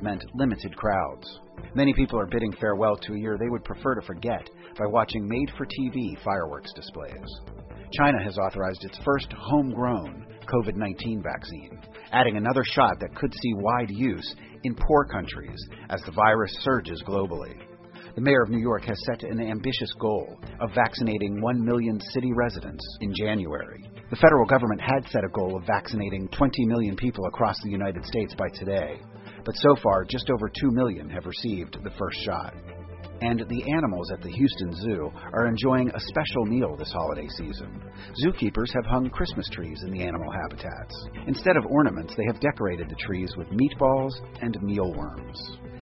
meant limited crowds. Many people are bidding farewell to a year they would prefer to forget by watching made-for-TV fireworks displays. China has authorized its first homegrown COVID-19 vaccine, adding another shot that could see wide use in poor countries as the virus surges globally. The mayor of New York has set an ambitious goal of vaccinating 1 million city residents in January. The federal government had set a goal of vaccinating 20 million people across the United States by today, but so far just over 2 million have received the first shot. And the animals at the Houston Zoo are enjoying a special meal this holiday season. Zookeepers have hung Christmas trees in the animal habitats. Instead of ornaments, they have decorated the trees with meatballs and mealworms.